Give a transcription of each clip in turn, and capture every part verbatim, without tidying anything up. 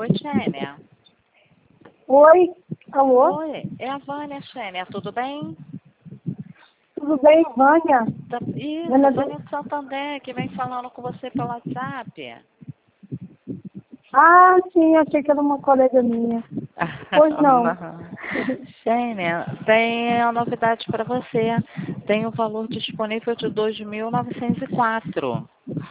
Oi, Xênia. Oi, alô? Oi, é a Vânia, Xênia, tudo bem? Tudo bem, Vânia? Tá- Isso, Vânia do- Vânia de Santander, que vem falando com você pelo WhatsApp. Ah, sim, achei que era uma colega minha. Pois não. Xênia, tem a novidade para você. Tem o valor disponível de dois mil novecentos e quatro.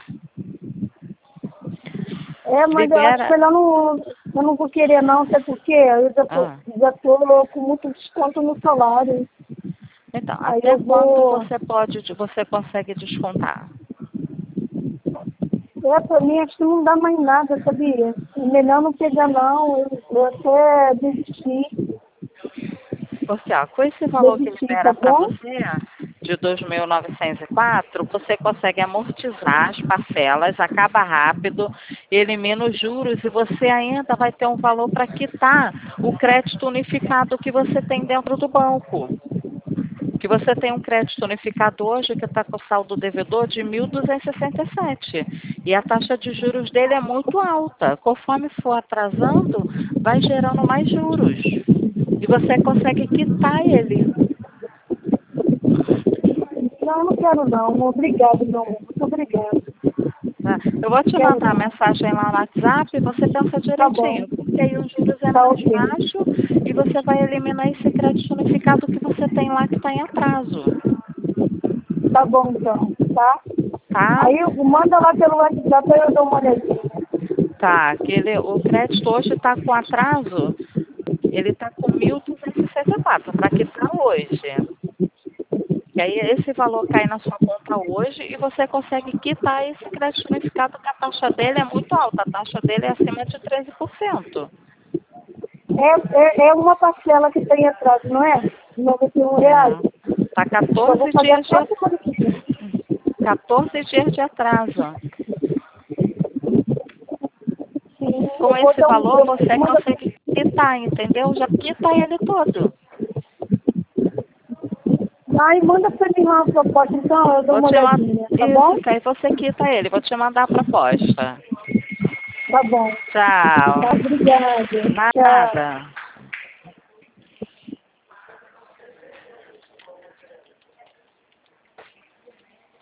É, mas eu acho que Libera. eu não, eu não vou querer não, sabe por quê? Eu já tô, Ah, já tô com muito desconto no salário. então, Aí até eu quanto vou... você pode, você consegue descontar? É, pra mim acho que não dá mais nada, sabia? É melhor não pegar não, eu, eu até desisti. Porque, ó, com esse valor que Desisti, tá libera para bom? você, de dois mil novecentos e quatro, você consegue amortizar as parcelas, acaba rápido, elimina os juros e você ainda vai ter um valor para quitar o crédito unificado que você tem dentro do banco. Que você tem um crédito unificado hoje que está com o saldo devedor de mil duzentos e sessenta e sete. E a taxa de juros dele é muito alta. Conforme for atrasando, vai gerando mais juros. E você consegue quitar ele. Não, não quero não. Obrigado, meu amor. Muito obrigado. Tá? Eu vou te Quero mandar a não. mensagem lá no WhatsApp e você pensa Tá bom. direitinho. Porque aí os juros é Tá mais ok. baixo e você vai eliminar esse crédito unificado que você tem lá que está em atraso. Tá bom, então. Tá? Tá? Aí manda lá pelo WhatsApp aí eu dou uma olhadinha. Tá. Aquele, o crédito hoje está com atraso. Ele está com mil duzentos e sessenta e quatro para quitar hoje. E aí esse valor cai na sua conta hoje e você consegue quitar esse crédito unificado que a taxa dele é muito alta. A taxa dele é acima de treze por cento. É, é, é uma parcela que tem atraso, não é? noventa e um reais. É. Tá Eu vou quatorze pagar dias de, só semana que vem. quatorze dias de atraso. Sim, Com eu vou esse dar um. valor Eu, você manda, consegue quitar, entendeu? Já quita ele todo. ai, manda pra mim lá a proposta, então eu dou Vou uma te mandar. olhadinha, tá bom? Isso, que aí você quita ele. Vou te mandar a proposta. Tá bom. Tchau. Tá, obrigada. Tchau. Nada.